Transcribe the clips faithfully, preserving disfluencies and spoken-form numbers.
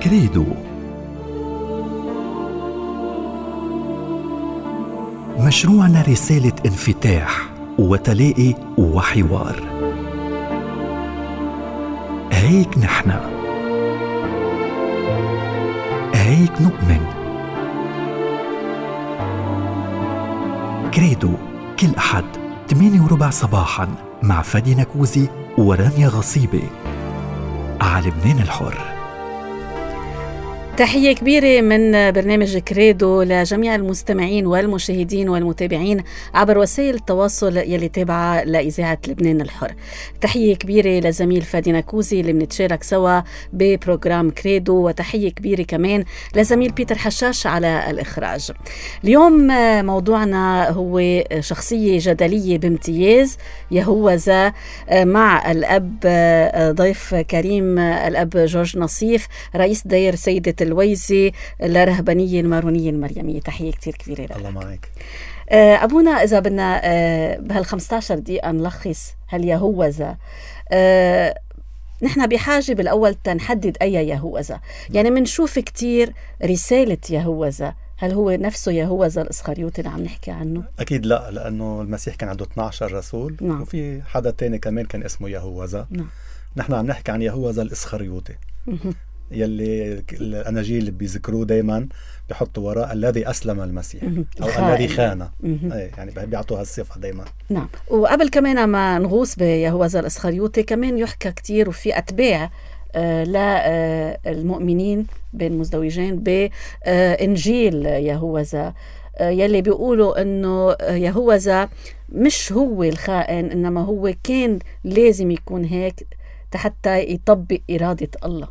كريدو. مشروعنا رسالة انفتاح وتلاقي وحوار. هيك نحن، هيك نؤمن. كريدو كل أحد ثمانية وربع صباحاً مع فادي نكوزي ورانيا غصيبة على لبنان الحر. تحية كبيرة من برنامج كريدو لجميع المستمعين والمشاهدين والمتابعين عبر وسائل التواصل يلي تابعة لإذاعة لبنان الحر. تحية كبيرة لزميل فادي نكوزي اللي بنتشارك سوا ببروجرام كريدو، وتحية كبيرة كمان لزميل بيتر حشاش على الإخراج. اليوم موضوعنا هو شخصية جدلية بامتياز، يهوذا، مع الأب ضيف كريم الأب جورج نصيف، رئيس داير سيدة الويزي لرهبانية المارونية المريمية. تحية كتير كبيرة لك. الله معك. أبونا، إذا بدنا بهالخمستاشر دقيقة نلخص هاليهوذا، أه نحن بحاجة بالأول تنحدد أي يهوذا. يعني منشوف كتير رسالة يهوذا، هل هو نفسه يهوذا الإسخريوطي اللي عم نحكي عنه؟ أكيد لا، لأنه المسيح كان عنده اثني عشر رسول. نعم. وفي حدا تاني كمان كان اسمه يهوذا. نعم. نحن عم نحكي عن يهوذا الإسخريوطي يلي الأناجيل اللي بيذكروه دايما بيحطوا وراء الذي أسلم المسيح أو الذي خان، يعني بيعطوا هالصفة دايما. نعم. وقبل كمان ما نغوص بيهوذا الإسخريوطي كمان يحكى كتير وفي أتباع آه للمؤمنين بين مزدوجين بإنجيل يهوذا، آه يلي بيقولوا أنه يهوذا مش هو الخائن، إنما هو كان لازم يكون هيك حتى يطبق إرادة الله.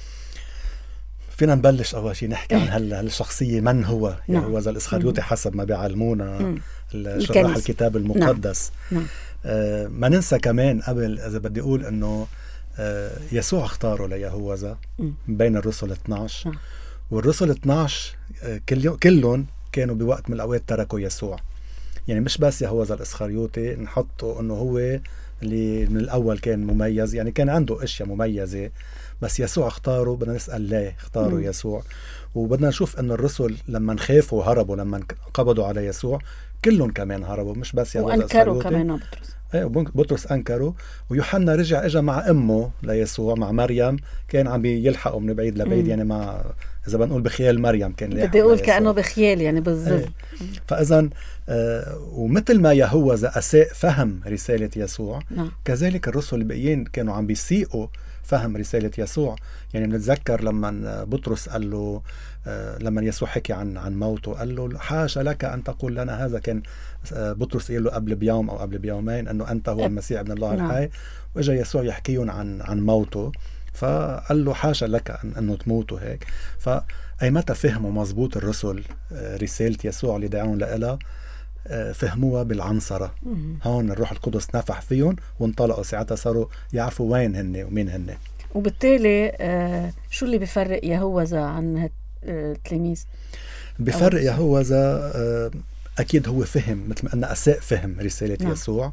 فينا نبلش أول شيء نحكي عن هالشخصية، من هو يهوذا الإسخريوطي حسب ما بيعلمونا شراح الكتاب المقدس. نعم. نعم. آه ما ننسى كمان قبل، إذا بدي أقول أنه آه يسوع اختاره ليهوذا بين الرسل اثني عشر. نعم. والرسل اثني عشر آه كلهم كانوا بوقت من الأوقات تركوا يسوع. يعني مش بس يهوذا الإسخريوطي نحطه أنه هو اللي من الأول كان مميز، يعني كان عنده أشياء مميزة، بس يسوع اختاره. بدنا نسأل ليه اختاروا مم. يسوع. وبدنا نشوف أن الرسل لما خافوا هربوا، لما قبضوا على يسوع كلهم كمان هربوا، مش بس يهوذا الإسخريوطي. وأنكروا كمان بطرس. ايه، بطرس أنكروا. ويوحنا رجع اجا مع أمه ليسوع، مع مريم، كان عم بيلحقوا من بعيد لبعيد. مم. يعني مع إذا بنقول بخيال مريم كان بدي أقول كأنه بخيال، يعني بالظل. ايه. فإذن آه ومثل ما يهوذا أساء فهم رسالة يسوع، نعم. كذلك الرسل الباقيين كانوا عم بيسيئوا فهم رسالة يسوع. يعني بنتذكر لما بطرس قال له آه لما يسوع حكي عن عن موته، قال له حاشا لك أن تقول لنا هذا. كان آه بطرس قال له قبل بيوم أو قبل بيومين أنه أنت هو المسيح ابن الله الحي. نعم. وإجا يسوع يحكيهم عن عن موته، فقال له حاشا لك أن أنه تموتوا هيك. فأي متى فهموا مزبوط الرسل آه رسالة يسوع اللي دعون لها، فهموها بالعنصرة. هون الروح القدس نفح فيهم وانطلقوا، ساعتها صاروا يعرفوا وين هن ومين هن. وبالتالي آه شو اللي بيفرق يهوذا عن التلاميذ؟ بيفرق يهوذا آه أكيد هو فهم، مثل ما أن أساء فهم رسالة. نعم. يسوع.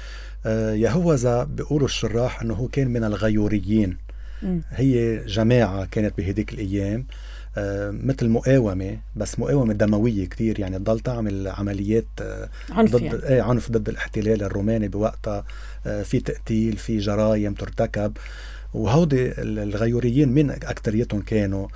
آه يهوذا بيقولوا الشراح أنه هو كان من الغيوريين. م. هي جماعة كانت بهديك الأيام آه مثل مقاومة، بس مقاومة دموية كتير، يعني تضل تعمل عمليات آه عنف ضد يعني. ايه عنف ضد الاحتلال الروماني بوقتها. آه في تقتيل، في جرائم ترتكب. وهودي الغيوريين من أكتريتهم كانوا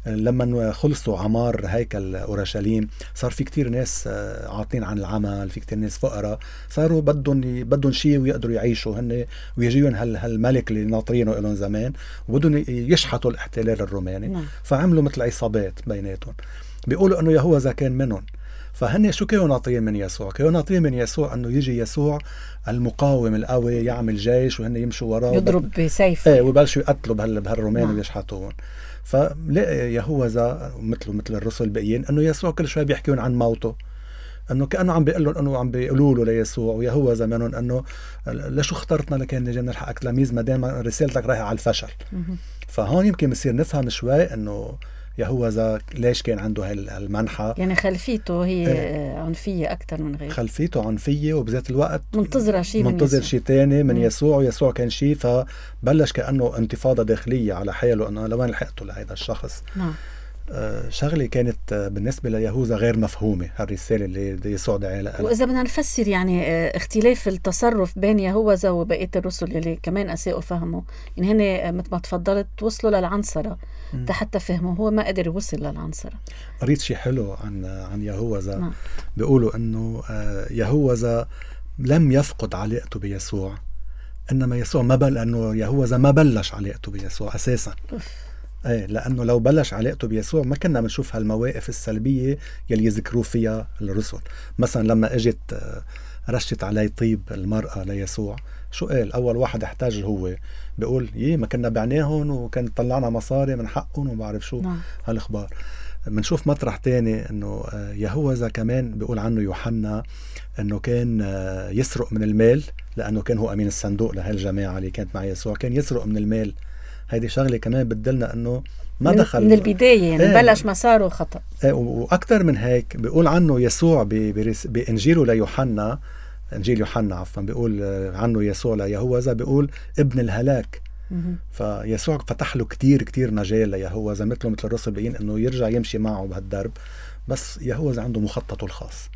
لما خلصوا عمار هيكل أورشليم صار في كتير ناس عاطلين عن العمل، في كتير ناس فقراء، صاروا بدهم بدهم شيء ويقدروا يعيشوا هن، ويجيهم هالملك اللي ناطرينه لهم زمان، وبدهم يشحطوا الاحتلال الروماني. نعم. فعملوا مثل عصابات بيناتهم. بيقولوا انه يهوذا كان منهم. فهن شو كانوا ناطرين من يسوع؟ كانوا ناطرين من يسوع انه يجي يسوع المقاوم القوي، يعمل جيش وهن يمشوا وراه، يضرب بسيف، ايه، ويبلشوا يقتلوا بهالرومان ويشحطوهم. فلقى يهوذا مثله مثل الرسل الباقيين انه يسوع كل شوي بيحكيون عن موته، انه كانه عم بيقول لهم، انه عم بيقولوا له ليسوع ويهوذا منهم انه لشو اخترتنا لكن نجي نلحقك تلاميذ ما دام رسالتك رايحه على الفشل. فهون يمكن بصير نفهم شوي انه يهوذا ليش كان عنده هالمنحى. يعني خلفيته هي اه عنفية أكتر من غيره. خلفيته عنفية وبذات الوقت منتظرة شيء منتظر شيء تاني من يسوع، ويسوع كان شيء، فبلش كأنه انتفاضة داخلية على حاله أنه لوين لحقته لهذا الشخص. نعم. آه شغلة كانت بالنسبة ليهوذا غير مفهومة، هالرسالة اللي يسوع دعا لها. وإذا بدنا نفسر يعني اه اختلاف التصرف بين يهوذا وبقية الرسل اللي كمان أساءوا فهموا، يعني هن مثل ما تفضلت وصلوا للعنصرة حتى فهموا، هو ما قدر يوصل للعنصرة. قريت شيء حلو عن عن يهوذا. نعم. بيقولوا إنه آه يهوذا لم يفقد علاقته بيسوع، إنما يسوع ما بل إنه يهوذا ما بلش علاقته بيسوع أساسا. أوف. ايه لانه لو بلش علاقته بيسوع ما كنا بنشوف هالمواقف السلبيه يلي يذكروا فيها الرسل. مثلا لما اجت رشت عليه طيب المراه ليسوع، شو قال؟ اول واحد احتاج هو، بيقول يي ما كنا بعناهم وكان طلعنا مصاري من حقهم وما بعرف شو. نعم. هالاخبار. بنشوف مطرح تاني انه يهوذا كمان بيقول عنه يوحنا انه كان يسرق من المال، لانه كان هو امين الصندوق لهالجماعه اللي كانت مع يسوع، كان يسرق من المال. هيدي شغله كمان بتدلنا انه ما من دخل من البدايه، يعني ايه بلش مساره خطا. ايه واكثر من هيك بيقول عنه يسوع بانجيله ليوحنا، انجيل يوحنا عفوا، بيقول عنه يسوع ليهوذا بيقول ابن الهلاك. فيسوع فتح له كتير كتير مجال ليهوذا، مثله مثل الرسل بيقين انه يرجع يمشي معه بهالدرب، بس يهوذا عنده مخططه الخاص،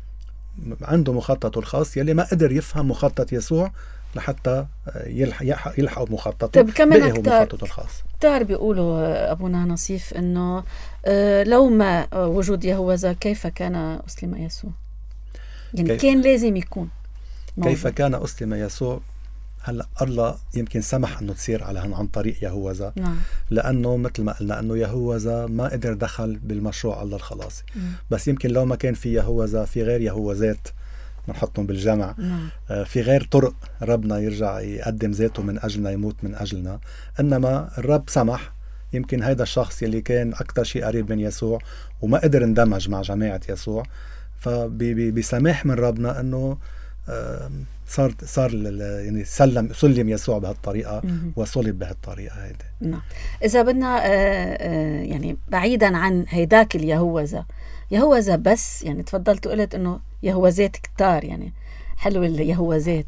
عنده مخططه الخاص يلي ما قدر يفهم مخطط يسوع لحتى يلحق يلحقوا بمخططه. طب كمان مخططه الخاص. كتار بيقولوا أبونا نصيف إنه لو ما وجود يهوذا كيف كان أسلم يسوع؟ يعني كيف كان لازم يكون موضوع. كيف كان أسلم يسوع؟ هلا الله يمكن سمح انه تصير على عن طريق يهوذا. نعم. لانه مثل ما قلنا انه يهوذا ما قدر دخل بالمشروع الله الخلاصي. مم. بس يمكن لو ما كان في يهوذا في غير يهوذات بنحطهم بالجمع. نعم. آه في غير طرق ربنا يرجع يقدم ذاته من اجلنا، يموت من اجلنا، انما الرب سمح. يمكن هيدا الشخص يلي كان اكثر شيء قريب من يسوع وما قدر اندمج مع جماعة يسوع، فبسماح من ربنا انه آه صار صار يعني سلم سلم يسوع بهالطريقه وصلب بهالطريقه هيدي. نعم. اذا بدنا يعني بعيدا عن هيداك اليهوذا، يهوذا بس يعني تفضلت وقلت انه يهوذات كتار، يعني حلو اليهوذات.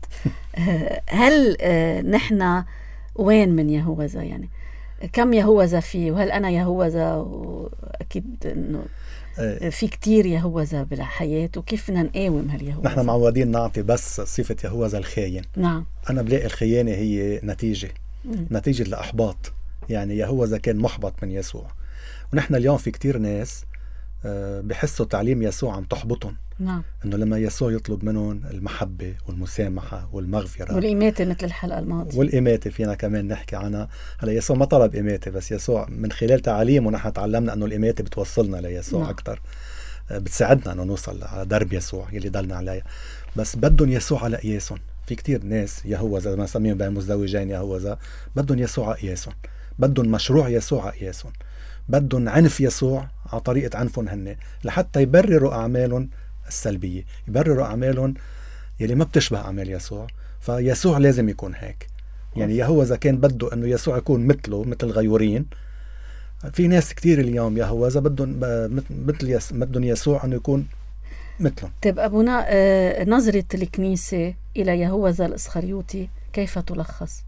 هل نحن وين من يهوذا؟ يعني كم يهوذا فيه؟ وهل انا يهوذا؟ واكيد انه في كتير يهوذا بالحياة، وكيف بدنا نقاوم هاليهوذا؟ نحن معودين نعطي بس صفة يهوذا الخاين. نعم. أنا بلاقي الخيانة هي نتيجة مم. نتيجة لأحباط. يعني يهوذا كان محبط من يسوع، ونحن اليوم في كتير ناس بحسوا تعليم يسوع عم تحبطهم. نعم. إنه لما يسوع يطلب منهم المحبة والمسامحة والمغفرة والإماتة مثل الحلقة الماضية، والإماتة فينا كمان نحكي عنها. هلا يسوع ما طلب إماتة، بس يسوع من خلال تعليمه نحن تعلمنا إنه الإماتة بتوصلنا ليسوع. نعم. أكتر بتساعدنا إنه نوصل على درب يسوع يلي ضلنا عليه، بس بدهم يسوع على قياسهم. في كتير ناس يهوذا ما سميهم بين مزدوجين يهوذا، بدهم يسوع على قياسهم، بدهم مشروع يسوع على قياسهم، بدهم عنف يسوع على طريقة عنفهم هن، لحتى يبرروا أعمالهم السلبية، يبرروا أعمالهم يلي ما بتشبه أعمال يسوع. فيسوع لازم يكون هيك. يعني يهوذا كان بده أنه يسوع يكون مثله، مثل غيورين. في ناس كتير اليوم يهوذا بدهم مثل يس... بدهم يسوع أنه يكون مثلهم. طيب أبونا، آه نظرة الكنيسة إلى يهوذا الإسخريوطي كيف تلخص؟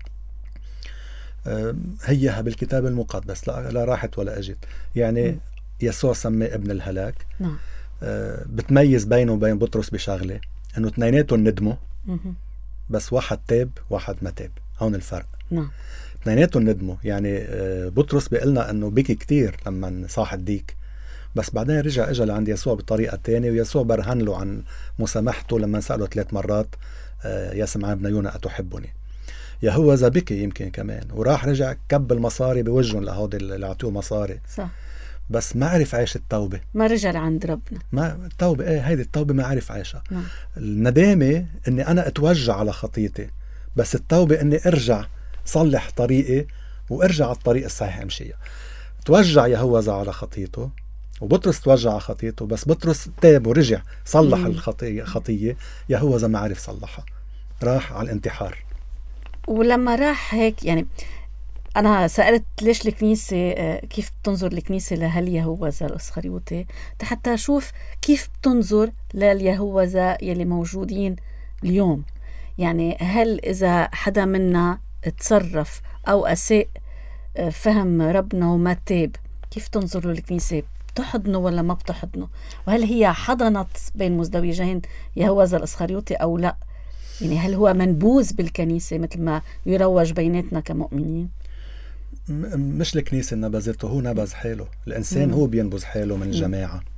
آه هيها بالكتاب المقدس، لا, لا راحت ولا أجت. يعني م. يسوع سماه ابن الهلاك. نعم. آه بتميز بينه وبين بطرس بشغلة، أنه اثنيناتهم ندموا، بس واحد تاب واحد ما تاب. هون الفرق. نعم. اثنيناتهم ندموا. يعني آه بطرس بيقلنا أنه بكي كتير لما صاح الديك، بس بعدين رجع اجى لعند يسوع بطريقة تانية، ويسوع برهن له عن مسامحته لما سأله ثلاث مرات آه يا سمعان بن يونا أتحبني. يهوذا بكي يمكن كمان، وراح رجع كب المصاري بوجهن لهودي اللي عطوه مصاري. صح. بس ما عرف عيش التوبة، ما رجع لعند ربنا. ما التوبة ايه هيدي التوبة ما عرف عيشها. نعم. الندامة اني انا اتوجع على خطيتي، بس التوبة اني ارجع صلح طريقي وارجع على الطريق الصحيح امشيها. توجع يهوذا على خطيته، وبطرس توجع على خطيته، بس بطرس تاب ورجع صلح الخطية خطية. يهوذا ما عرف صلحها، راح على الانتحار. ولما راح هيك يعني أنا سألت ليش الكنيسة كيف بتنظر الكنيسة لهاليهوذا الإسخريوطي حتى أشوف كيف بتنظر لليهوذا يلي موجودين اليوم. يعني هل إذا حدا منا تصرف أو أساء فهم ربنا وما تاب، كيف تنظر له الكنيسة؟ بتحضنه ولا ما بتحضنه؟ وهل هي حضنت بين مزدوجين يهوذا الإسخريوطي أو لا؟ يعني هل هو منبوذ بالكنيسة مثل ما يروج بيناتنا كمؤمنين؟ مش الكنيسة نبذته، هو نبذ حاله. الإنسان مم. هو بينبذ حاله من الجماعة. مم.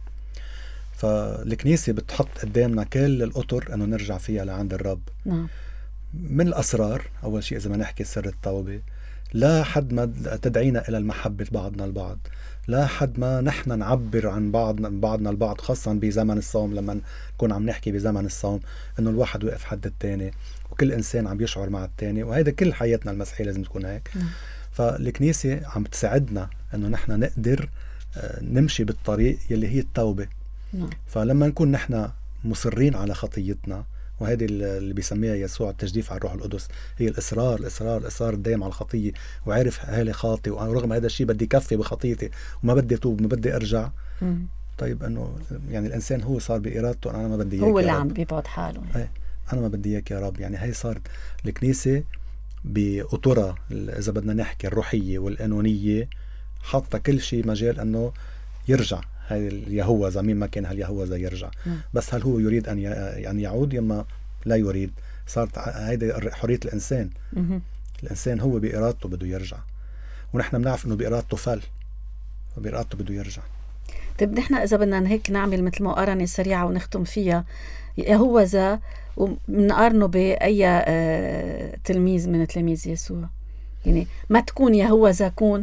فالكنيسة بتحط قدامنا كل الأطر أنه نرجع فيها لعند الرب. نعم. من الأسرار أول شيء إذا ما نحكي سر التوبة، لا حد ما تدعينا إلى المحبة بعضنا البعض، لا حد ما نحن نعبر عن بعضنا بعضنا البعض، خاصة بزمن الصوم لما نكون عم نحكي بزمن الصوم إنه الواحد وقف حد التاني وكل إنسان عم يشعر مع التاني، وهيدا كل حياتنا المسيحية لازم تكون هيك. م. فالكنيسة عم تساعدنا إنه نحن نقدر نمشي بالطريق يلي هي التوبة. م. فلما نكون نحن مصرين على خطيتنا، وهذه اللي بيسميها يسوع التجديف على الروح القدس، هي الإصرار الإصرار الإصرار الدائم على الخطية، وعارف هالي خاطئ ورغم هذا الشيء بدي كفي بخطيتي وما بدي توب ما بدي أرجع. م. طيب أنه يعني الإنسان هو صار بإرادته أنا ما بدي إياك، هو اللي عم بيبعد حاله. ايه أنا ما بدي إياك يا رب. يعني هي صارت الكنيسة بأطرة إذا بدنا نحكي الروحية والقانونية حاطة كل شيء مجال أنه يرجع هاي اليهوذا مين ما كان هاليهوذا يرجع. م. بس هل هو يريد أن يعني يعود يما لا يريد؟ صارت هيدا حرية الإنسان. م. الإنسان هو بإرادته بده يرجع، ونحن بنعرف أنه بإرادته فل، وبإرادته بده يرجع. طيب نحن إذا بدنا هيك نعمل مثل مقارنة سريعة ونختم فيها، يهوذا ومنقارنه بأي آه تلميذ من تلاميذ يسوع، يعني ما تكون يهوذا كون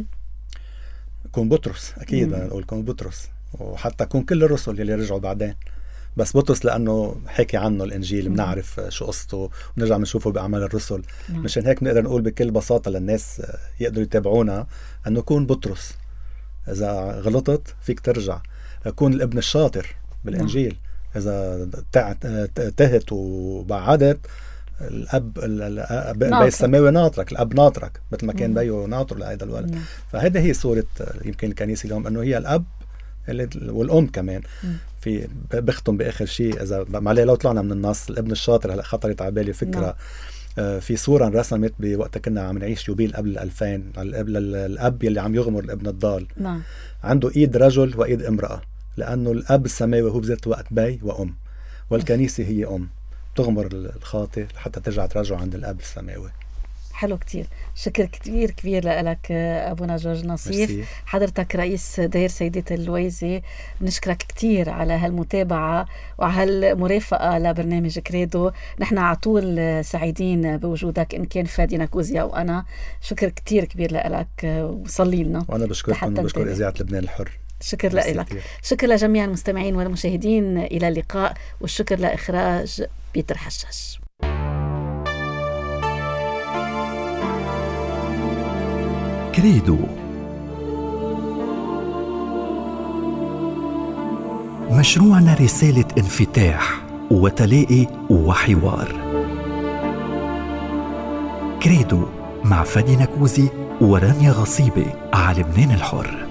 كون بطرس أكيد. أنا أقول كون بطرس، وحتى كون كل الرسل اللي رجعوا بعدين، بس بطرس لأنه حكي عنه الإنجيل بنعرف شو قصته ونرجع نشوفه بأعمال الرسل. مم. مشان هيك نقدر نقول بكل بساطة للناس يقدروا يتابعونا أنه كون بطرس، إذا غلطت فيك ترجع. كون الابن الشاطر بالإنجيل، إذا تهت وبعدت الأب الأب السماوي ناطرك، الأب ناطرك مثل ما كان بيه ناطر لهذا الولد. مم. فهذا هي صورة يمكن الكنيسة اليوم، أنه هي الأب والأم كمان. مم. في بختم بآخر شيء إذا معلي لو طلعنا من النص الابن الشاطر، هلأ خطرت على بالي فكرة. آه في صورة انرسمت بوقت كنا عم نعيش يوبيل قبل الألفين، الأب يلي عم يغمر الابن الضال. نعم. عنده إيد رجل وإيد امرأة، لأنه الأب السماوي هو بذات وقت بي وأم، والكنيسة هي أم تغمر الخاطئ حتى ترجع ترجع عند الأب السماوي. حلو كتير. شكر كتير كبير لك أبونا جورج نصيف. مرسي. حضرتك رئيس دير سيدة اللويزة، بنشكرك كتير على هالمتابعة وعلى هالمرافقة لبرنامج كريدو. نحن على طول سعيدين بوجودك إن كان فادي نكوزي أو أنا. شكر كتير كبير لك وصلي لنا. وأنا بشكركم وبشكر إذاعة لبنان الحر. شكر لك. شكر لجميع المستمعين والمشاهدين. إلى اللقاء، والشكر لإخراج بيتر حشاش. كريدو، مشروعنا رسالة انفتاح وتلاقي وحوار. كريدو مع فادي نكوزي ورانيا غصيبة على لبنان الحر.